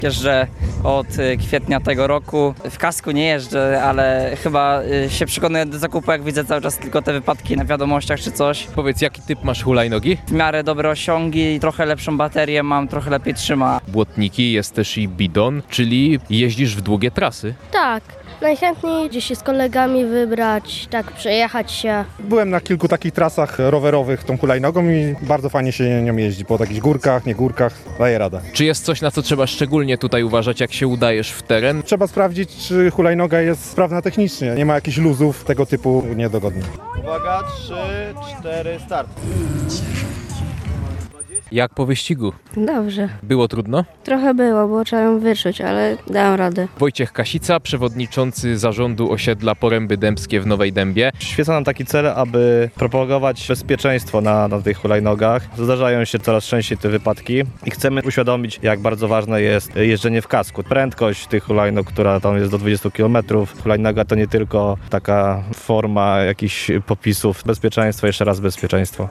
Jeżdżę od kwietnia tego roku. W kasku nie jeżdżę, ale chyba się przekonuję do zakupu, jak widzę cały czas tylko te wypadki na wiadomościach czy coś. Powiedz, jaki typ masz hulajnogi? W miarę dobre osiągi, trochę lepszą baterię mam, trochę lepiej trzyma. Błotniki, jest też i bidon, czyli jeździsz w długie trasy. Tak, najchętniej gdzieś się z kolegami wybrać, tak przejechać się. Byłem na kilku takich trasach rowerowych tą hulajnogą i bardzo fajnie się nią jeździ. Po takich górkach, nie górkach, daje radę. Czy jest coś, na co trzeba szczególnie tutaj uważać, jak się udajesz w teren? Trzeba sprawdzić, czy hulajnoga jest sprawna technicznie. Nie ma jakichś luzów tego typu niedogodnych. Uwaga, 3, 4, start. Jak po wyścigu? Dobrze. Było trudno? Trochę było, bo trzeba ją wyczuć, ale dałem radę. Wojciech Kasica, przewodniczący zarządu osiedla Poręby Dębskie w Nowej Dębie. Świeca nam taki cel, aby propagować bezpieczeństwo na tych hulajnogach. Zdarzają się coraz częściej te wypadki i chcemy uświadomić, jak bardzo ważne jest jeżdżenie w kasku. Prędkość tych hulajnog, która tam jest do 20 km. Hulajnoga to nie tylko taka forma jakichś popisów. Bezpieczeństwo, jeszcze raz bezpieczeństwo.